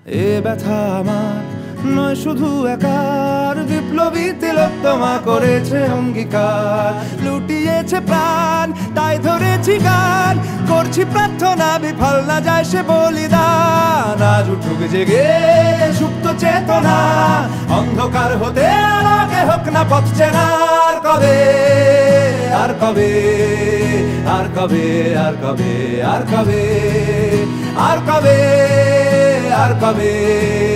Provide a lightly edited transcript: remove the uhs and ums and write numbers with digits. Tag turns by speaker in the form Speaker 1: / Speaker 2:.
Speaker 1: এ ব্যথা আমার নয় শুধু একার, বিপ্লবী তিলোত্তমা করেছে অঙ্গীকার, লুটিয়েছে প্রাণ তাই ধরেছি গান, করছি প্রার্থনা বিফল না যায় সে বলিদান। আজ উঠুক জেগে সুপ্ত চেতনা, অন্ধকার হতে আলোকে হোক না পথ চেনা। আর কবে, আর কবে, আর কবে, আর কবে, আর কবে, আর কবে, আর কবে।